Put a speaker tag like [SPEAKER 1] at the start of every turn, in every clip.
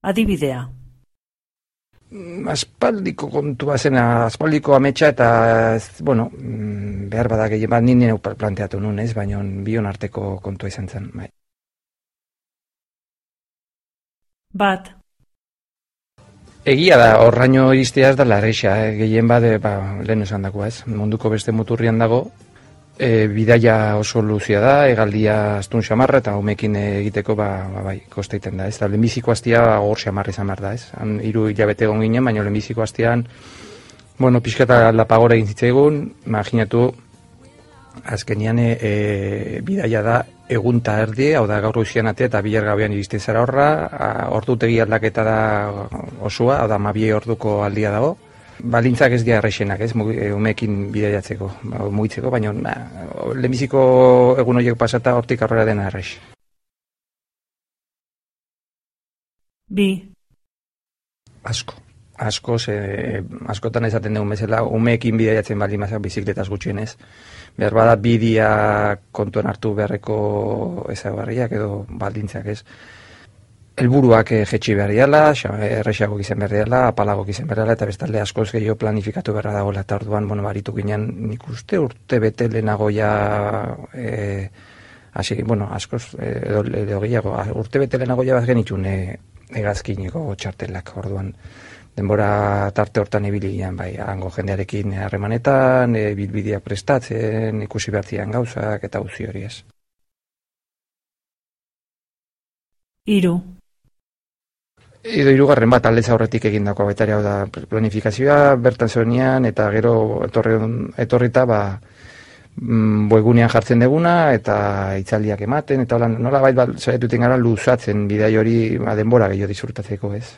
[SPEAKER 1] Adibidea.
[SPEAKER 2] Aspaldiko kontua zena, aspaldiko ametsa eta, behar bada gehien bat nire planteatu nun, ez, baina bion arteko kontua izan zen, bai.
[SPEAKER 1] Bat.
[SPEAKER 2] Egia da, horraino iristea ez da larreixa, gehien bat, lehen esan dagoa, ez, munduko beste muturrian dago, bidaia oso luzia da, egaldia astun xamarra eta umekin egiteko kosta egiten da, ez da, lehenbiziko hastia hor xamarra izan behar da, ez, 3 hilabete egon ginen, baina lehenbiziko hastian, pixkata lapagora egin zitzaigun, imaginatu, azkenian bidaia da egun eta erdi, hau da gaur goizian atea eta bilar gauean iristen zara horra, ordutegi aldaketa da osua, hau da 12 orduko aldia dago, balintzak ez dira errexenak, ez, umeekin bidaiatzeko, mugitzeko, baina lehenbiziko egun horiek pasata hortik aurrera dena errex.
[SPEAKER 1] Bi. Askotan esaten dugun bezala, umeekin bidaiatzen baldin mazak bizikletaz gutxienez. Behar bada bidia kontuan hartu beharreko ezaugarriak edo baldintzak, ez. Helburuak jetxi behar diala, errexago izan behar diala, apalago izan behar diala, eta bestalde askoz gehiago planifikatu behar dagoela, eta orduan, baritu ginen, nik uste urte bete lehenago askoz, edo gehiago, urte bete lehenago bat genitxun hegazkineko txartelak, orduan, denbora tarte hortan ibili ginen, hango jendearekin harremanetan, bilbideak prestatzen, ikusi behar zian gauzak, eta uzi hori ez. 3.
[SPEAKER 2] Edo 3. bat aldez aurretik egindako baitari, hau da planifikazioa bertan zegoenean eta gero etorrita webgunean jartzen deguna eta hitzaldiak ematen eta nola saiatu gara luzatzen bidai hori denbora gehiago disfrutatzeko, ez.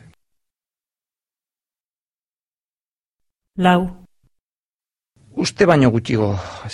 [SPEAKER 1] 4.
[SPEAKER 2] Uste baino gutxigo,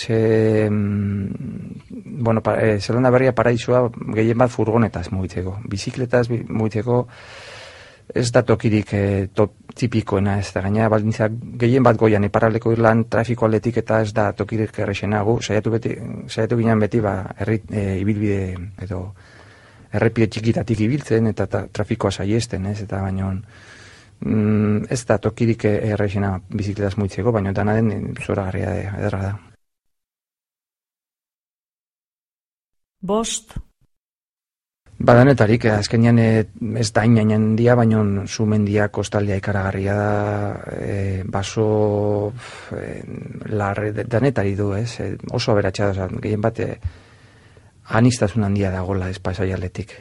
[SPEAKER 2] Zelanda Berria paraisua gehien bat furgonetaz mugitzeko, bizikletaz mugitzeko ez da tokirik tipikoena, ez da gaina baldintzak gehien bat goian iparraldeko Irlan trafiko aldetik eta ez da tokirik errexena gu, saiatu ginen beti ibilbide edo errepide txikitatik ibiltzen eta trafikoa saiesten, ez, eta baino ez da tokirik errexena bizikletaz mugitzeko, baina dana den zoragarria ederra da.
[SPEAKER 1] 5.
[SPEAKER 2] Badanetarik, azkenean ez da inainen dia, baina sumendia kostaldea ikaragarria da, baso larre danetari du, ez? Oso aberatsa da, gehien bat aniztasun handia dagoela ez pasaialetik.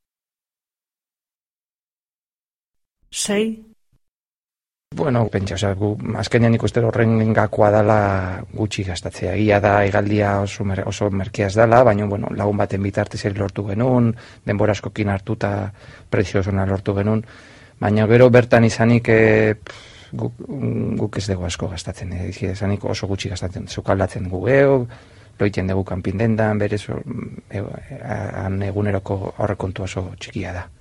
[SPEAKER 1] 6.
[SPEAKER 2] Pentsa, azkenean ikusten horren gakoa dela gutxi gastatzea. Egia da, egaldia oso merkeaz dela, baina lagun baten bitartez lortu genuen, denbora askokin hartu eta prezio osona lortu genuen, baina gero bertan izanik guk ez dugu asko gastatzen, izanik oso gutxi gastatzen, zukaldatzen gu geho, loiten dugu kanpindendan, berez eguneroko aurrekontu oso txikia da.